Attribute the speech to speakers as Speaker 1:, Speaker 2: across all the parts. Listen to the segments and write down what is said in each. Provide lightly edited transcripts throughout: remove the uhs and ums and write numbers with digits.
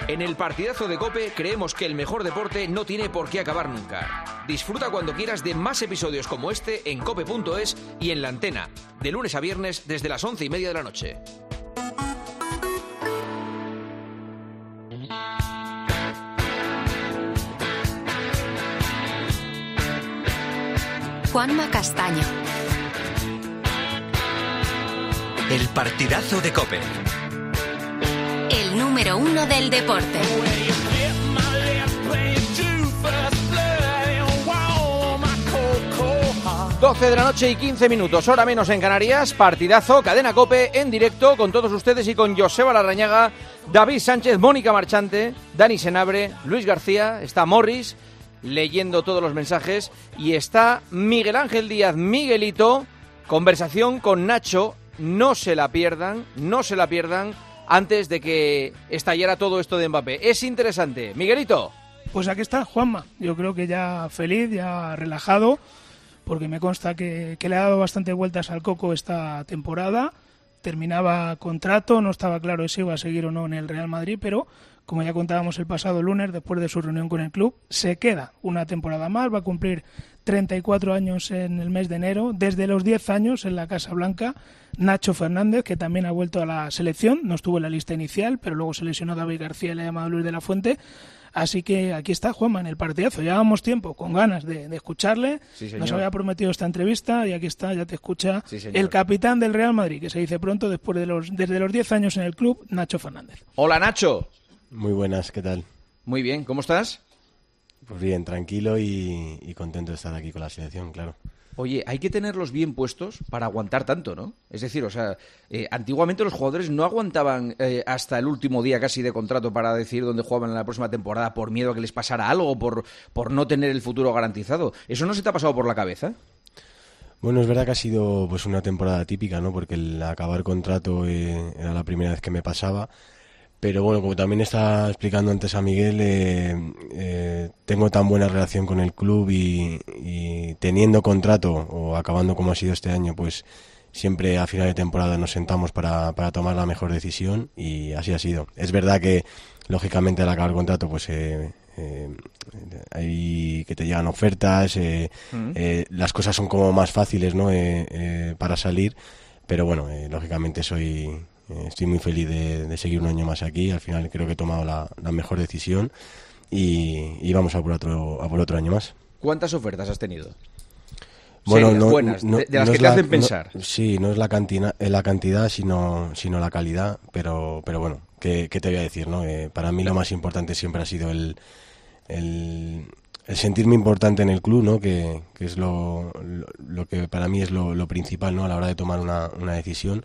Speaker 1: En el partidazo de COPE creemos que el mejor deporte no tiene por qué acabar nunca. Disfruta cuando quieras de más episodios como este en cope.es y en La Antena, de lunes a viernes desde las 11:30 de la noche.
Speaker 2: Juanma Castaño.
Speaker 3: El partidazo de COPE.
Speaker 2: El número 1 del deporte.
Speaker 4: 12 de la noche y 15 minutos, hora menos en Canarias. Partidazo, cadena COPE, en directo con todos ustedes y con Joseba Larrañaga, David Sánchez, Mónica Marchante, Dani Senabre, Luis García, está Morris leyendo todos los mensajes y está Miguel Ángel Díaz, Miguelito, conversación con Nacho. No se la pierdan antes de que estallara todo esto de Mbappé. Es interesante. Miguelito.
Speaker 5: Pues aquí está Juanma, yo creo que ya feliz, ya relajado, porque me consta que le ha dado bastante vueltas al coco esta temporada. Terminaba contrato, no estaba claro si iba a seguir o no en el Real Madrid, pero como ya contábamos el pasado lunes, después de su reunión con el club, se queda una temporada más, va a cumplir 34 años en el mes de enero, desde los 10 años en la Casa Blanca. Nacho Fernández, que también ha vuelto a la selección, no estuvo en la lista inicial, pero luego se lesionó David García y le ha llamado Luis de la Fuente. Así que aquí está Juanma en el partidazo. Llevábamos tiempo con ganas de escucharle.
Speaker 4: Sí,
Speaker 5: nos había prometido esta entrevista y aquí está, ya te escucha el capitán del Real Madrid, que se dice pronto desde los 10 años en el club, Nacho Fernández.
Speaker 4: Hola, Nacho.
Speaker 6: Muy buenas, ¿qué tal?
Speaker 4: Muy bien, ¿cómo estás?
Speaker 6: Pues bien, tranquilo y contento de estar aquí con la selección, claro.
Speaker 4: Oye, hay que tenerlos bien puestos para aguantar tanto, ¿no? Es decir, o sea, antiguamente los jugadores no aguantaban hasta el último día casi de contrato para decidir dónde jugaban en la próxima temporada por miedo a que les pasara algo, por no tener el futuro garantizado. ¿Eso no se te ha pasado por la cabeza?
Speaker 6: Bueno, es verdad que ha sido pues una temporada típica, ¿no? Porque el acabar contrato era la primera vez que me pasaba. Pero bueno, como también estaba explicando antes a Miguel, tengo tan buena relación con el club y teniendo contrato o acabando como ha sido este año, pues siempre a final de temporada nos sentamos para tomar la mejor decisión y así ha sido. Es verdad que lógicamente al acabar contrato pues hay que te llegan ofertas, las cosas son como más fáciles, ¿no? Para salir, pero bueno, lógicamente estoy muy feliz de seguir un año más aquí. Al final creo que he tomado la mejor decisión y vamos a por otro año más.
Speaker 4: ¿Cuántas ofertas has tenido?
Speaker 6: Bueno,
Speaker 4: serias, buenas, de las que te hacen pensar.
Speaker 6: Sí, no es la cantidad, sino la calidad, pero bueno, ¿qué te voy a decir, ¿no? Para mí lo más importante siempre ha sido el sentirme importante en el club, ¿no? Que es lo que para mí es lo principal, ¿no? A la hora de tomar una decisión.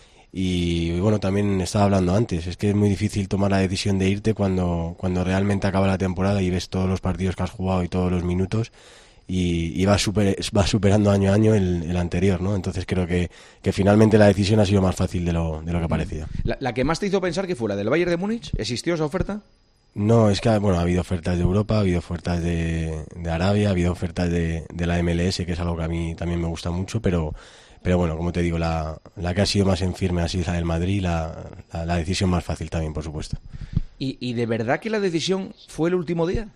Speaker 6: Y bueno, también estaba hablando antes, es que es muy difícil tomar la decisión de irte cuando realmente acaba la temporada y ves todos los partidos que has jugado y todos los minutos y vas superando año a año el anterior, ¿no? Entonces creo que finalmente la decisión ha sido más fácil de lo que parecía.
Speaker 4: ¿La que más te hizo pensar que fue la del Bayern de Múnich? ¿Existió esa oferta?
Speaker 6: No, es que bueno, ha habido ofertas de Europa, ha habido ofertas de Arabia, ha habido ofertas de la MLS, que es algo que a mí también me gusta mucho, pero bueno, como te digo, la que ha sido más en firme ha sido la del Madrid, la decisión más fácil también, por supuesto.
Speaker 4: ¿Y de verdad que la decisión fue el último día?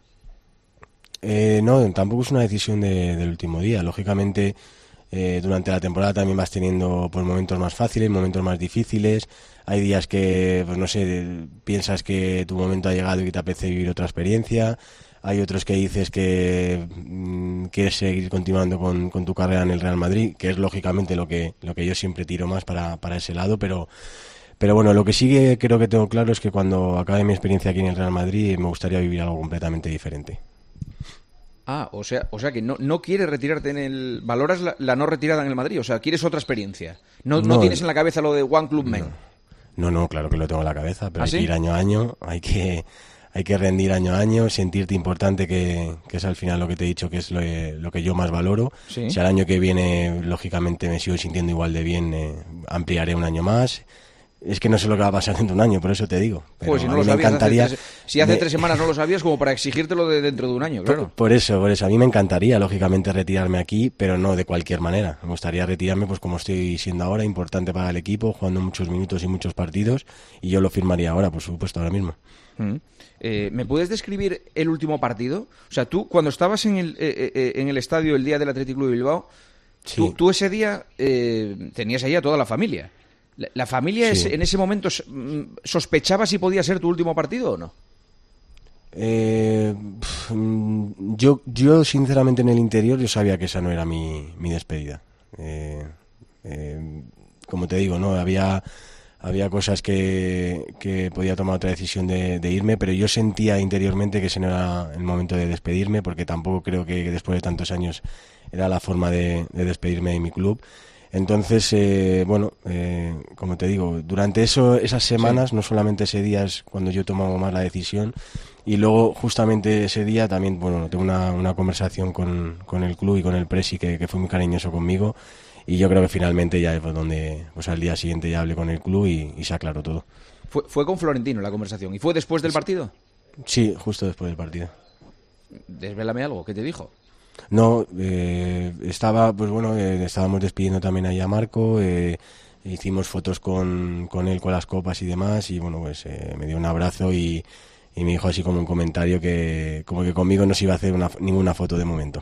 Speaker 6: No, tampoco es una decisión del último día. Lógicamente, durante la temporada también vas teniendo pues, momentos más fáciles, momentos más difíciles. Hay días que, pues no sé, piensas que tu momento ha llegado y que te apetece vivir otra experiencia. Hay otros que dices que quieres seguir continuando con tu carrera en el Real Madrid, que es lógicamente lo que yo siempre tiro más para ese lado, pero bueno, lo que sí que creo que tengo claro es que cuando acabe mi experiencia aquí en el Real Madrid me gustaría vivir algo completamente diferente.
Speaker 4: Ah, o sea que no quieres retirarte en el... ¿Valoras la no retirada en el Madrid? O sea, ¿quieres otra experiencia? No tienes en la cabeza lo de One Club Men.
Speaker 6: No, claro que lo tengo en la cabeza, pero
Speaker 4: ¿Ah,
Speaker 6: hay que ir año a año, hay que rendir año a año, sentirte importante, que es al final lo que te he dicho, que es lo que yo más valoro.
Speaker 4: ¿Sí?
Speaker 6: Si al año que viene, lógicamente, me sigo sintiendo igual de bien, ampliaré un año más. Es que no sé lo que va a pasar dentro de un año, por eso te digo. Pero
Speaker 4: Pues si no
Speaker 6: a
Speaker 4: lo
Speaker 6: mí me
Speaker 4: sabías
Speaker 6: encantaría...
Speaker 4: si hace 3 semanas no lo sabías, como para exigírtelo de dentro de un año, claro.
Speaker 6: Por eso, a mí me encantaría, lógicamente, retirarme aquí, pero no de cualquier manera. Me gustaría retirarme pues como estoy siendo ahora, importante para el equipo, jugando muchos minutos y muchos partidos, y yo lo firmaría ahora, por supuesto, ahora mismo.
Speaker 4: ¿Me puedes describir el último partido? O sea, tú, cuando estabas en el estadio el día del Athletic Club de Bilbao,
Speaker 6: Sí.
Speaker 4: tú ese día tenías ahí a toda la familia. ¿La familia
Speaker 6: Sí.
Speaker 4: en ese momento sospechaba si podía ser tu último partido o no?
Speaker 6: Yo sinceramente en el interior yo sabía que esa no era mi despedida. Como te digo, no había cosas que podía tomar otra decisión de irme, pero yo sentía interiormente que ese no era el momento de despedirme, porque tampoco creo que después de tantos años era la forma de despedirme de mi club. Entonces, como te digo, durante esas semanas, no solamente ese día es cuando yo tomaba más la decisión, y luego justamente ese día también, tengo una conversación con el club y con el presi que fue muy cariñoso conmigo, y yo creo que finalmente ya fue donde, pues al día siguiente ya hablé con el club y se aclaró todo.
Speaker 4: Fue con Florentino la conversación. ¿Y fue después del partido?
Speaker 6: Sí, justo después del partido.
Speaker 4: Desvélame algo, ¿qué te dijo?
Speaker 6: No, estábamos despidiendo también ahí a Marco, hicimos fotos con él, con las copas y demás, y me dio un abrazo y me dijo así como un comentario que como que conmigo no se iba a hacer ninguna foto de momento.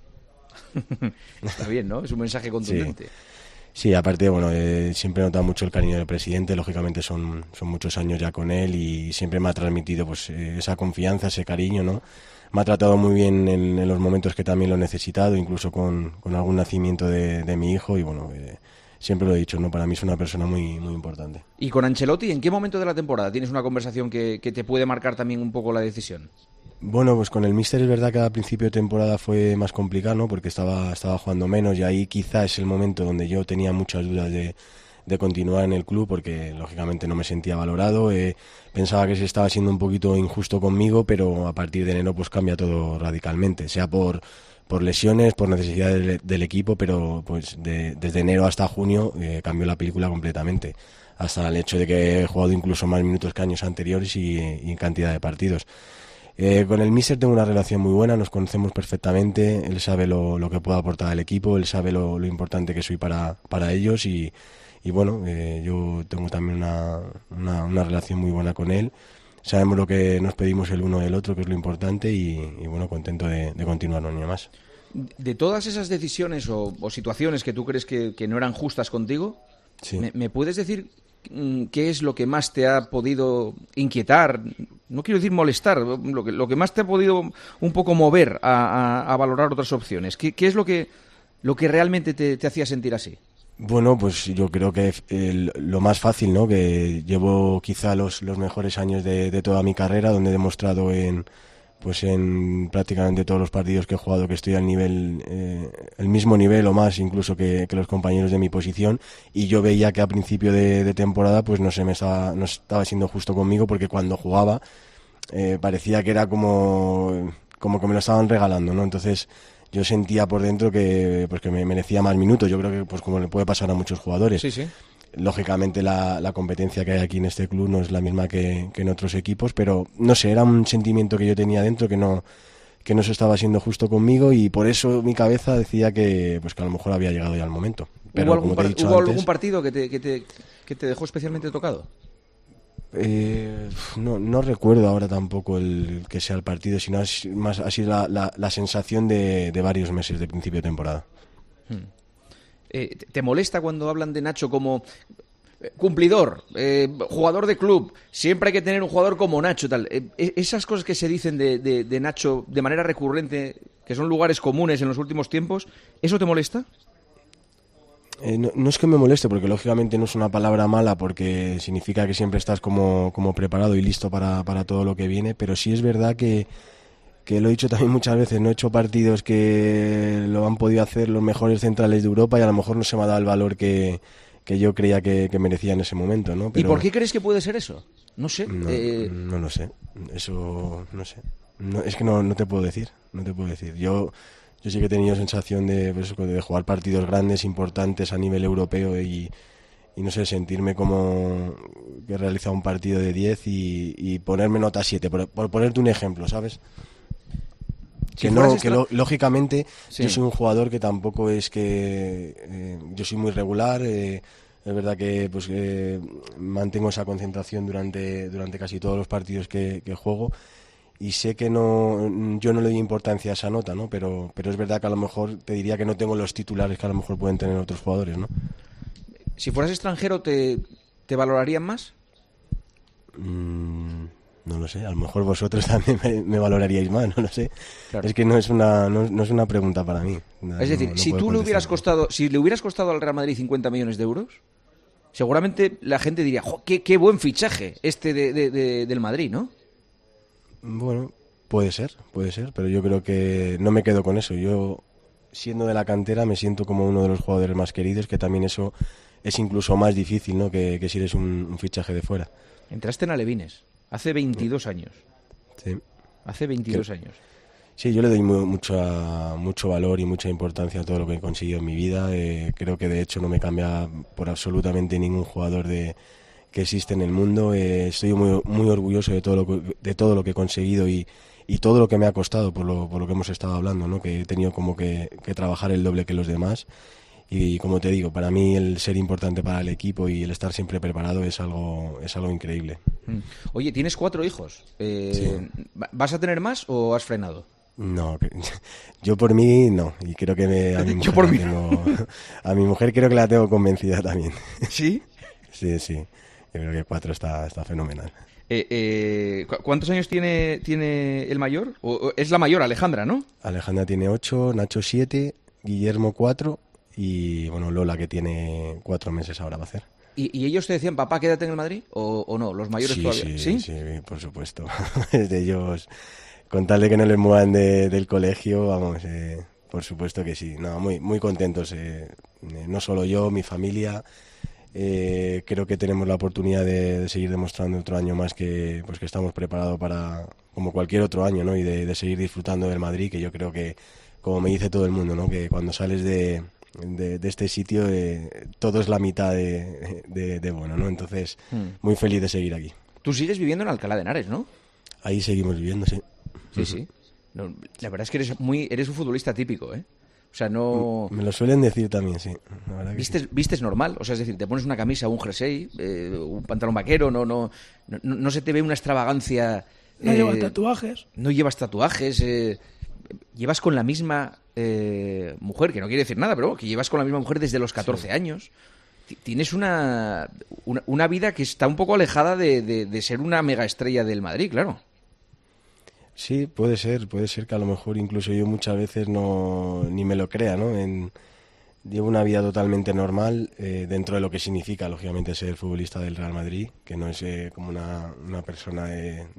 Speaker 4: Está bien, ¿no? Es un mensaje contundente.
Speaker 6: Sí, aparte, siempre he notado mucho el cariño del presidente, lógicamente son muchos años ya con él y siempre me ha transmitido pues esa confianza, ese cariño, ¿no? Me ha tratado muy bien en los momentos que también lo he necesitado, incluso con algún nacimiento de mi hijo, y siempre lo he dicho, ¿no? Para mí es una persona muy, muy importante.
Speaker 4: ¿Y con Ancelotti en qué momento de la temporada tienes una conversación que te puede marcar también un poco la decisión?
Speaker 6: Bueno, pues con el míster es verdad que al principio de temporada fue más complicado, ¿no? Porque estaba jugando menos, y ahí quizá es el momento donde yo tenía muchas dudas de continuar en el club, porque lógicamente no me sentía valorado, pensaba que se estaba siendo un poquito injusto conmigo, pero a partir de enero pues cambia todo radicalmente, sea por lesiones, por necesidades del equipo, pero pues desde enero hasta junio cambió la película completamente, hasta el hecho de que he jugado incluso más minutos que años anteriores y en cantidad de partidos. Con el míster tengo una relación muy buena, nos conocemos perfectamente, él sabe lo que puedo aportar al equipo, él sabe lo importante que soy para ellos, y yo tengo también una relación muy buena con él. Sabemos lo que nos pedimos el uno del otro, que es lo importante, y contento de continuar un año más.
Speaker 4: De todas esas decisiones o situaciones que tú crees que no eran justas contigo,
Speaker 6: Sí.
Speaker 4: ¿me puedes decir qué es lo que más te ha podido inquietar? No quiero decir molestar, lo que más te ha podido un poco mover a valorar otras opciones. ¿Qué es lo que realmente te hacía sentir así?
Speaker 6: Bueno, pues yo creo que lo más fácil, ¿no? Que llevo quizá los mejores años de toda mi carrera, donde he demostrado en prácticamente todos los partidos que he jugado que estoy al nivel, el mismo nivel o más incluso que los compañeros de mi posición, y yo veía que a principio de temporada pues no estaba siendo justo conmigo, porque cuando jugaba parecía que era como que me lo estaban regalando, ¿no? Entonces yo sentía por dentro que me merecía más minutos. Yo creo que pues como le puede pasar a muchos jugadores.
Speaker 4: Sí, sí.
Speaker 6: Lógicamente la competencia que hay aquí en este club no es la misma que en otros equipos, pero no sé, era un sentimiento que yo tenía dentro que no se estaba siendo justo conmigo, y por eso mi cabeza decía que a lo mejor había llegado ya el momento. Pero
Speaker 4: ¿Hubo algún partido que te dejó especialmente tocado?
Speaker 6: No recuerdo ahora tampoco el que sea el partido, sino más así la sensación de varios meses de principio de temporada.
Speaker 4: ¿Te molesta cuando hablan de Nacho como cumplidor, jugador de club? Siempre hay que tener un jugador como Nacho, tal. Esas cosas que se dicen de Nacho de manera recurrente, que son lugares comunes en los últimos tiempos, ¿eso te molesta?
Speaker 6: No es que me moleste, porque lógicamente no es una palabra mala, porque significa que siempre estás como preparado y listo para todo lo que viene, pero sí es verdad que lo he dicho también muchas veces, no he hecho partidos que lo han podido hacer los mejores centrales de Europa, y a lo mejor no se me ha dado el valor que yo creía que merecía en ese momento, ¿no? Pero
Speaker 4: ¿y por qué crees que puede ser eso? No sé.
Speaker 6: No lo sé, eso no sé. Es que no te puedo decir, Yo sí que he tenido sensación de jugar partidos grandes, importantes a nivel europeo, y no sé, sentirme como que he realizado un partido de 10 y ponerme nota 7, por ponerte un ejemplo, ¿sabes?
Speaker 4: Si
Speaker 6: lógicamente
Speaker 4: sí.
Speaker 6: Yo soy un jugador que tampoco es que yo soy muy regular, es verdad que pues mantengo esa concentración durante casi todos los partidos que juego, y sé que yo no le doy importancia a esa nota, ¿no? Pero es verdad que a lo mejor te diría que no tengo los titulares que a lo mejor pueden tener otros jugadores, ¿no?
Speaker 4: Si fueras extranjero, ¿te valorarían más?
Speaker 6: No lo sé, a lo mejor vosotros también me valoraríais más, no lo sé.
Speaker 4: Claro.
Speaker 6: Es que no es una pregunta para mí.
Speaker 4: Es decir, si le hubieras costado al Real Madrid 50 millones de euros, seguramente la gente diría, ¡jo, qué buen fichaje este del Madrid!, ¿no?
Speaker 6: Bueno, puede ser, pero yo creo que no me quedo con eso. Yo, siendo de la cantera, me siento como uno de los jugadores más queridos, que también eso es incluso más difícil, ¿no? Que si eres un fichaje de fuera.
Speaker 4: Entraste en Alevines hace 22 años.
Speaker 6: Sí.
Speaker 4: Hace 22 años.
Speaker 6: Sí, yo le doy mucho valor y mucha importancia a todo lo que he conseguido en mi vida. Creo que de hecho no me cambia por absolutamente ningún jugador que existe en el mundo. Estoy muy orgulloso de todo lo que he conseguido y todo lo que me ha costado por lo que hemos estado hablando, ¿no? Que he tenido como que trabajar el doble que los demás. Y como te digo, para mí el ser importante para el equipo y el estar siempre preparado es algo increíble.
Speaker 4: Oye, tienes 4 hijos.
Speaker 6: Sí.
Speaker 4: ¿Vas a tener más o has frenado?
Speaker 6: No, yo por mí no, y creo que a mi mujer creo que la tengo convencida también.
Speaker 4: ¿Sí?
Speaker 6: Sí, yo creo que 4 está fenomenal.
Speaker 4: ¿Cuántos años tiene el mayor? Es la mayor, Alejandra, ¿no?
Speaker 6: Alejandra tiene 8, Nacho 7, Guillermo 4 y bueno, Lola, que tiene 4 meses ahora va a hacer.
Speaker 4: ¿Y ellos te decían, papá, quédate en el Madrid? ¿O no? ¿Los mayores todavía?
Speaker 6: Sí, por supuesto. De ellos, con tal de que no les muevan del colegio, vamos, por supuesto que sí. No, muy contentos. No solo yo, mi familia. Creo que tenemos la oportunidad de seguir demostrando otro año más que estamos preparados para, como cualquier otro año, ¿no? Y de seguir disfrutando del Madrid, que yo creo que, como me dice todo el mundo, ¿no? Que cuando sales de este sitio todo es la mitad de bueno, ¿no? Entonces, muy feliz de seguir aquí.
Speaker 4: Tú sigues viviendo en Alcalá de Henares, ¿no?
Speaker 6: Ahí seguimos viviendo, sí.
Speaker 4: Sí. No, la verdad es que eres un futbolista típico, ¿eh? O sea, no...
Speaker 6: Me lo suelen decir también, sí. La verdad que
Speaker 4: ¿Vistes normal? O sea, es decir, te pones una camisa, un jersey, un pantalón vaquero, no se te ve una extravagancia...
Speaker 5: No llevas tatuajes.
Speaker 4: No llevas tatuajes, llevas con la misma mujer, que no quiere decir nada, pero que llevas con la misma mujer desde los 14 años. Tienes una vida que está un poco alejada de ser una mega estrella del Madrid, claro.
Speaker 6: Sí, puede ser que a lo mejor incluso yo muchas veces ni me lo crea, ¿no? Llevo una vida totalmente normal dentro de lo que significa, lógicamente, ser futbolista del Real Madrid, que no es como una persona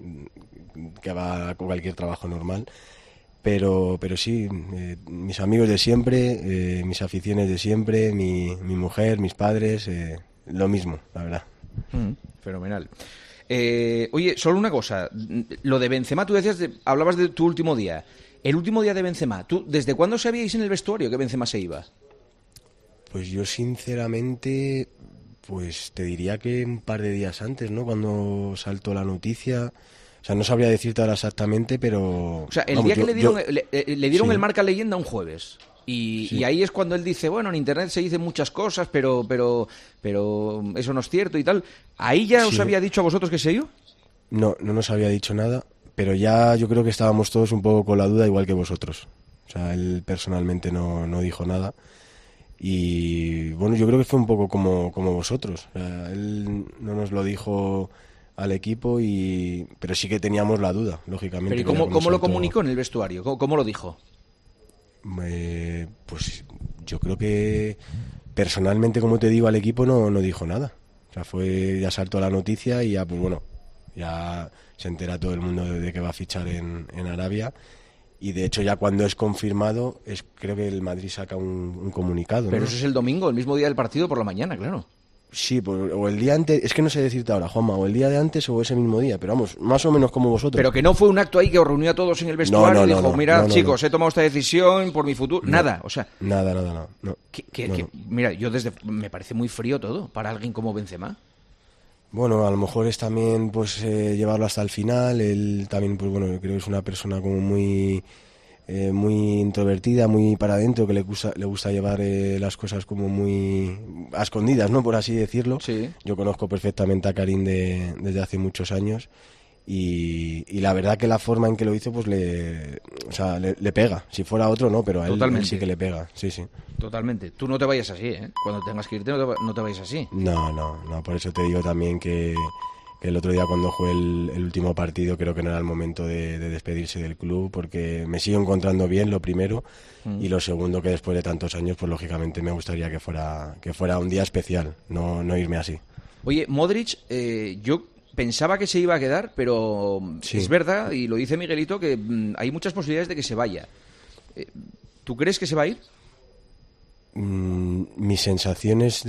Speaker 6: que va a cualquier trabajo normal. Pero sí, mis amigos de siempre, mis aficiones de siempre, mi mujer, mis padres, lo mismo, la verdad.
Speaker 4: Fenomenal. Oye, solo una cosa, lo de Benzema, tú decías, hablabas de tu último día. El último día de Benzema, ¿tú desde cuándo sabíais en el vestuario que Benzema se iba?
Speaker 6: Pues yo sinceramente, pues te diría que un par de días antes, ¿no? Cuando saltó la noticia. O sea, no sabría decirte ahora exactamente, pero... O
Speaker 4: sea, el día que le dieron
Speaker 6: sí.
Speaker 4: el marca leyenda un jueves. Y ahí es cuando él dice, bueno, en internet se dicen muchas cosas, pero eso no es cierto y tal. ¿Ahí ya os había dicho a vosotros que se iba?
Speaker 6: No nos había dicho nada, pero ya yo creo que estábamos todos un poco con la duda, igual que vosotros. O sea, él personalmente no dijo nada. Y bueno, yo creo que fue un poco como vosotros. O sea, él no nos lo dijo al equipo, pero sí que teníamos la duda, lógicamente.
Speaker 4: ¿Pero y cómo lo comunicó en el vestuario? ¿Cómo lo dijo?
Speaker 6: Pues yo creo que personalmente, como te digo, al equipo no dijo nada. O sea, ya saltó la noticia y ya, pues bueno, ya se entera todo el mundo de que va a fichar en Arabia. Y de hecho ya cuando es confirmado, creo que el Madrid saca un comunicado, ¿no?
Speaker 4: Pero eso es el domingo, el mismo día del partido por la mañana, claro.
Speaker 6: Sí, pues, o el día antes, es que no sé decirte ahora, Juanma, o el día de antes o ese mismo día, pero vamos, más o menos como vosotros.
Speaker 4: Pero que no fue un acto ahí que os reunió a todos en el vestuario y dijo, mira, chicos, he tomado esta decisión por mi futuro. Nada, o sea...
Speaker 6: Nada, no.
Speaker 4: Mira, me parece muy frío todo para alguien como Benzema.
Speaker 6: Bueno, a lo mejor es también pues llevarlo hasta el final. Él también, pues bueno, creo que es una persona como muy introvertida, muy para adentro, que le gusta llevar las cosas como muy a escondidas, ¿no? Por así decirlo.
Speaker 4: Sí.
Speaker 6: Yo conozco perfectamente a Karim desde hace muchos años y la verdad que la forma en que lo hizo pues le pega. Si fuera otro no, pero a él sí que le pega. Sí.
Speaker 4: Totalmente. Tú no te vayas así, ¿eh? Cuando tengas que irte no te vayas así.
Speaker 6: No, por eso te digo también que el otro día cuando jugué el último partido creo que no era el momento de despedirse del club, porque me sigo encontrando bien, lo primero, y lo segundo, que después de tantos años pues lógicamente me gustaría que fuera un día especial, no irme así.
Speaker 4: Oye, Modric, yo pensaba que se iba a quedar, pero sí. Es verdad, y lo dice Miguelito, que hay muchas posibilidades de que se vaya. ¿Tú crees que se va a ir?
Speaker 6: Mis sensaciones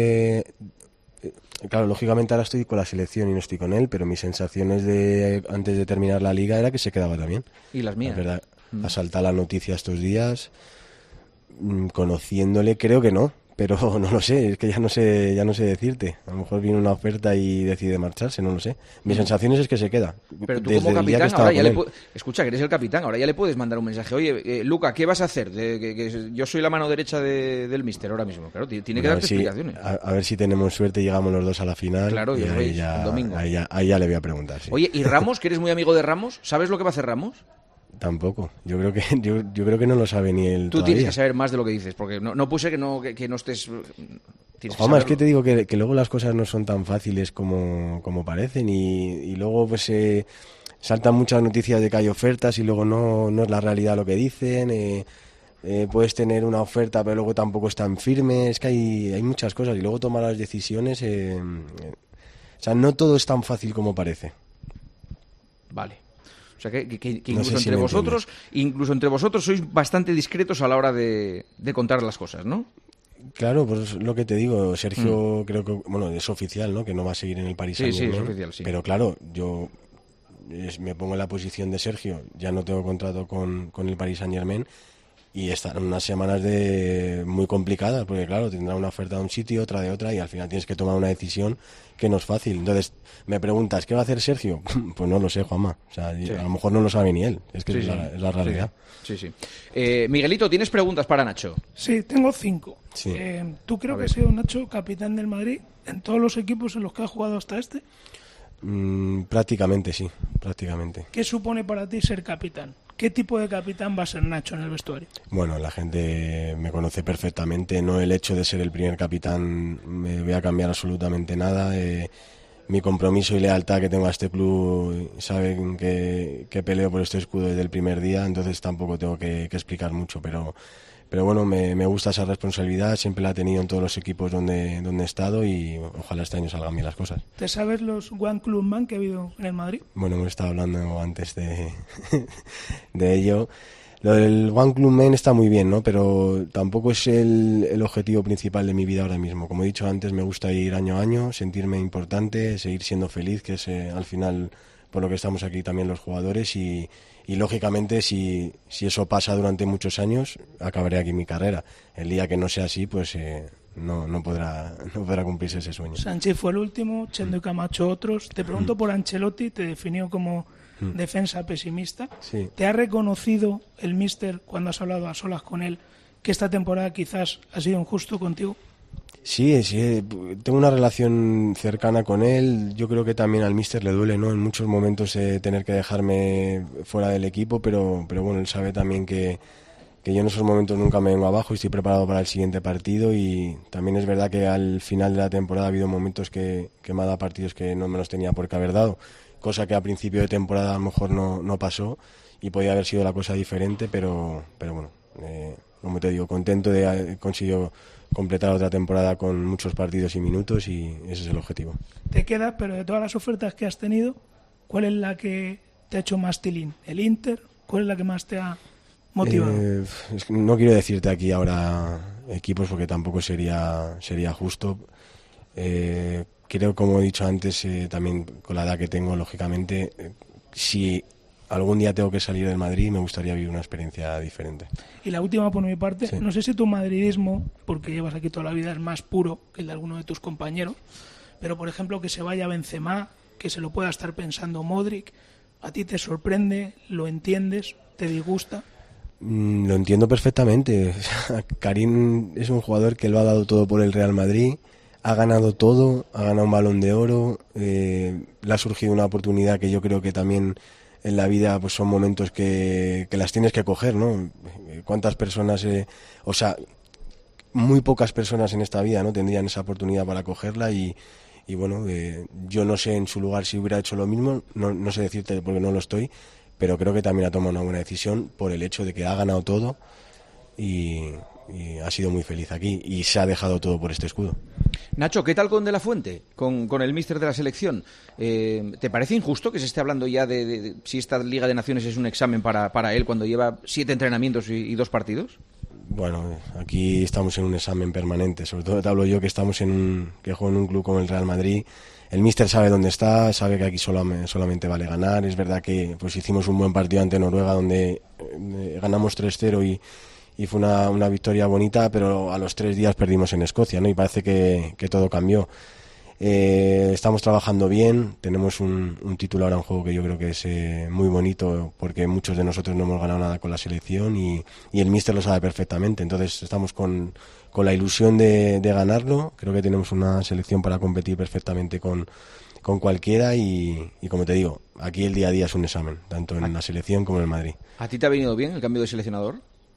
Speaker 6: claro, lógicamente ahora estoy con la selección y no estoy con él, pero mis sensaciones antes de terminar la liga era que se quedaba también.
Speaker 4: ¿Y las mías?
Speaker 6: La verdad, ha saltado la noticia estos días, conociéndole creo que no, pero no lo sé, es que ya no sé decirte. A lo mejor viene una oferta y decide marcharse, no lo sé. Mis sensaciones es que se queda.
Speaker 4: Pero tú como capitán, ahora ya escucha, que eres el capitán, ahora ya le puedes mandar un mensaje. Oye, Luca, ¿qué vas a hacer? Que yo soy la mano derecha del míster ahora mismo. Claro, tiene que darte explicaciones.
Speaker 6: A ver si tenemos suerte y llegamos los dos a la final.
Speaker 4: Claro, y el domingo.
Speaker 6: Ahí ya le voy a preguntar, sí.
Speaker 4: Oye, ¿y Ramos, que eres muy amigo de Ramos? ¿Sabes lo que va a hacer Ramos?
Speaker 6: Tampoco. Yo creo que no lo sabe ni él.
Speaker 4: Tú
Speaker 6: todavía.
Speaker 4: Tienes que saber más de lo que dices, porque no puse que no estés...
Speaker 6: Juanma, es que te digo que luego las cosas no son tan fáciles como parecen y luego pues saltan muchas noticias de que hay ofertas y luego no es la realidad lo que dicen. Puedes tener una oferta pero luego tampoco es tan firme. Es que hay muchas cosas y luego tomar las decisiones... o sea, no todo es tan fácil como parece.
Speaker 4: Vale. O sea, que incluso entre vosotros sois bastante discretos a la hora de contar las cosas, ¿no?
Speaker 6: Claro, pues lo que te digo, Sergio creo que, bueno, es oficial, ¿no? Que no va a seguir en el Paris Saint-Germain.
Speaker 4: Sí, es oficial, sí.
Speaker 6: Pero claro, yo me pongo en la posición de Sergio, ya no tengo contrato con el Paris Saint-Germain y estarán unas semanas muy complicadas, porque claro, tendrá una oferta de un sitio, otra de otra y al final tienes que tomar una decisión que no es fácil. Entonces, me preguntas, ¿qué va a hacer Sergio? Pues no lo sé, Juanma. O sea, sí. A lo mejor no lo sabe ni él. Es que es la realidad.
Speaker 4: Sí. Miguelito, ¿tienes preguntas para Nacho?
Speaker 5: Sí, tengo 5.
Speaker 6: Sí.
Speaker 5: ¿Tú creo que has sido, Nacho, capitán del Madrid en todos los equipos en los que has jugado hasta este?
Speaker 6: Prácticamente, sí. Prácticamente.
Speaker 5: ¿Qué supone para ti ser capitán? ¿Qué tipo de capitán va a ser Nacho en el vestuario?
Speaker 6: Bueno, la gente me conoce perfectamente. No el hecho de ser el primer capitán me voy a cambiar absolutamente nada. Mi compromiso y lealtad que tengo a este club, saben que peleo por este escudo desde el primer día, entonces tampoco tengo que explicar mucho, pero bueno, me gusta esa responsabilidad, siempre la he tenido en todos los equipos donde he estado y ojalá este año salgan bien las cosas.
Speaker 5: ¿Te sabes los One Club Man que ha habido en el Madrid?
Speaker 6: Bueno, hemos estado hablando antes de ello. Lo del One Club Man está muy bien, ¿no? Pero tampoco es el objetivo principal de mi vida ahora mismo. Como he dicho antes, me gusta ir año a año, sentirme importante, seguir siendo feliz, que es al final por lo que estamos aquí también los jugadores y lógicamente si eso pasa durante muchos años, acabaré aquí mi carrera. El día que no sea así, pues no podrá cumplirse ese sueño.
Speaker 5: Sánchez fue el último, Chendo y Camacho otros. Te pregunto por Ancelotti, te definió como defensa pesimista.
Speaker 6: Sí.
Speaker 5: ¿Te ha reconocido el míster cuando has hablado a solas con él que esta temporada quizás ha sido injusto contigo?
Speaker 6: Sí, tengo una relación cercana con él. Yo creo que también al míster le duele, ¿no? En muchos momentos tener que dejarme fuera del equipo, pero bueno, él sabe también que yo en esos momentos nunca me vengo abajo y estoy preparado para el siguiente partido y también es verdad que al final de la temporada ha habido momentos que me ha dado partidos que no me los tenía por qué haber dado, cosa que a principio de temporada a lo mejor no pasó y podía haber sido la cosa diferente, pero bueno, como te digo, contento de haber conseguido completar otra temporada con muchos partidos y minutos y ese es el objetivo.
Speaker 5: Te quedas, pero de todas las ofertas que has tenido, ¿cuál es la que te ha hecho más tilín? ¿El Inter? ¿Cuál es la que más te ha motivado?
Speaker 6: No quiero decirte aquí ahora equipos porque tampoco sería justo. Creo, como he dicho antes, también con la edad que tengo, lógicamente, si algún día tengo que salir del Madrid, me gustaría vivir una experiencia diferente.
Speaker 5: Y la última por mi parte,
Speaker 6: Sí.
Speaker 5: no sé si tu madridismo, porque llevas aquí toda la vida, es más puro que el de alguno de tus compañeros, pero por ejemplo que se vaya Benzema, que se lo pueda estar pensando Modric, ¿a ti te sorprende? ¿Lo entiendes? ¿Te disgusta?
Speaker 6: Lo entiendo perfectamente. Karim es un jugador que lo ha dado todo por el Real Madrid, ha ganado todo, ha ganado un Balón de Oro, le ha surgido una oportunidad que yo creo que también en la vida pues son momentos que las tienes que coger, ¿no? ¿Cuántas personas, muy pocas personas en esta vida no tendrían esa oportunidad para cogerla y bueno, yo no sé en su lugar si hubiera hecho lo mismo, no sé decirte porque no lo estoy, pero creo que también ha tomado una buena decisión por el hecho de que ha ganado todo y ha sido muy feliz aquí y se ha dejado todo por este escudo.
Speaker 4: Nacho, ¿qué tal con De la Fuente, con el míster de la selección? ¿Te parece injusto que se esté hablando ya de si esta Liga de Naciones es un examen para él cuando lleva 7 entrenamientos y 2 partidos?
Speaker 6: Bueno, aquí estamos en un examen permanente, sobre todo te hablo yo que que juego en un club como el Real Madrid. El míster sabe dónde está, sabe que aquí solamente vale ganar. Es verdad que pues hicimos un buen partido ante Noruega donde ganamos 3-0 y fue una victoria bonita, pero a los 3 días perdimos en Escocia, ¿no? Y parece que todo cambió. Estamos trabajando bien, tenemos un título ahora en juego que yo creo que es muy bonito porque muchos de nosotros no hemos ganado nada con la selección y el míster lo sabe perfectamente. Entonces estamos con la ilusión de ganarlo. Creo que tenemos una selección para competir perfectamente con cualquiera y como te digo, aquí el día a día es un examen, tanto en la selección como en el Madrid.
Speaker 4: ¿A ti te ha venido bien el cambio de seleccionador?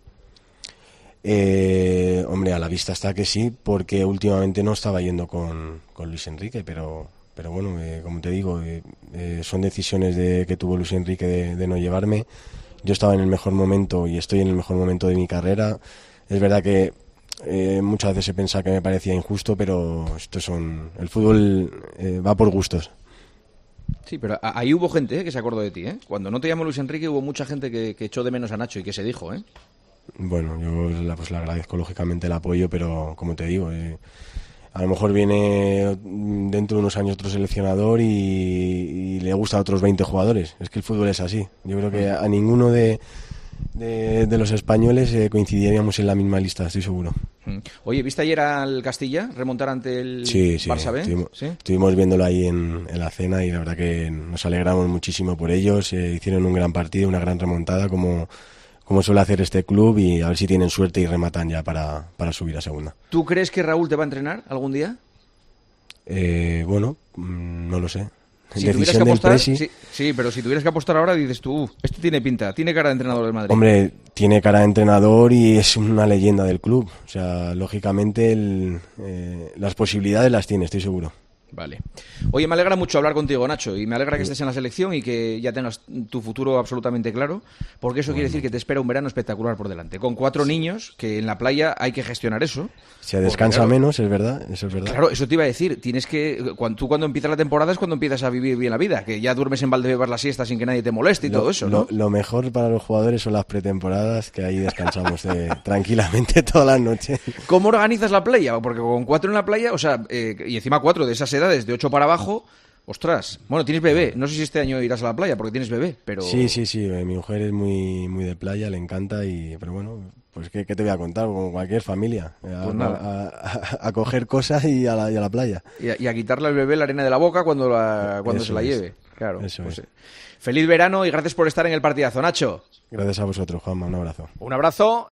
Speaker 6: Hombre, a la vista está que sí, porque últimamente no estaba yendo con Luis Enrique, pero bueno, como te digo, son decisiones que tuvo Luis Enrique de no llevarme. Yo estaba en el mejor momento y estoy en el mejor momento de mi carrera. Es verdad que muchas veces se pensaba que me parecía injusto, pero el fútbol va por gustos.
Speaker 4: Sí, pero ahí hubo gente que se acordó de ti, ¿eh? Cuando no te llamó Luis Enrique hubo mucha gente que echó de menos a Nacho y que se dijo, ¿eh?
Speaker 6: Bueno, yo le agradezco lógicamente el apoyo, pero como te digo, a lo mejor viene dentro de unos años otro seleccionador y le gusta a otros 20 jugadores. Es que el fútbol es así. Yo creo que a ninguno de los españoles coincidiríamos en la misma lista, estoy seguro.
Speaker 4: Oye, ¿viste ayer al Castilla remontar ante el Barça B?
Speaker 6: Estuvimos viéndolo ahí en la cena y la verdad que nos alegramos muchísimo por ellos. Hicieron un gran partido, una gran remontada como suele hacer este club y a ver si tienen suerte y rematan ya para subir a segunda.
Speaker 4: ¿Tú crees que Raúl te va a entrenar algún día?
Speaker 6: Bueno, no lo sé.
Speaker 4: Si decisión del Presi. Sí, pero si tuvieras que apostar ahora dices tú, esto tiene pinta, tiene cara de entrenador del Madrid.
Speaker 6: Hombre, tiene cara de entrenador y es una leyenda del club. O sea, lógicamente las posibilidades las tiene, estoy seguro.
Speaker 4: Vale. Oye, me alegra mucho hablar contigo, Nacho, y me alegra que estés en la selección y que ya tengas tu futuro absolutamente claro, porque eso quiere decir que te espera un verano espectacular por delante, con 4 niños, que en la playa hay que gestionar eso.
Speaker 6: Se descansa porque, claro, menos, es verdad, eso es verdad.
Speaker 4: Claro, eso te iba a decir, tienes que, cuando empieza la temporada es cuando empiezas a vivir bien la vida, que ya duermes en Valdebebas la siesta sin que nadie te moleste y todo eso, ¿no?
Speaker 6: Lo mejor para los jugadores son las pretemporadas, que ahí descansamos tranquilamente todas las noches.
Speaker 4: ¿Cómo organizas la playa? Porque con 4 en la playa, o sea, y encima 4 de esas edades, de 8 para abajo, ostras, bueno, tienes bebé, no sé si este año irás a la playa porque tienes bebé, pero...
Speaker 6: Sí, mi mujer es muy, muy de playa, le encanta pero bueno, pues ¿qué te voy a contar? Como cualquier familia, a coger cosas y a la playa.
Speaker 4: Y a quitarle al bebé la arena de la boca cuando se la lleve, claro.
Speaker 6: Eso
Speaker 4: pues,
Speaker 6: es.
Speaker 4: Feliz verano y gracias por estar en el partidazo, Nacho.
Speaker 6: Gracias a vosotros, Juanma, un abrazo.
Speaker 4: Un abrazo.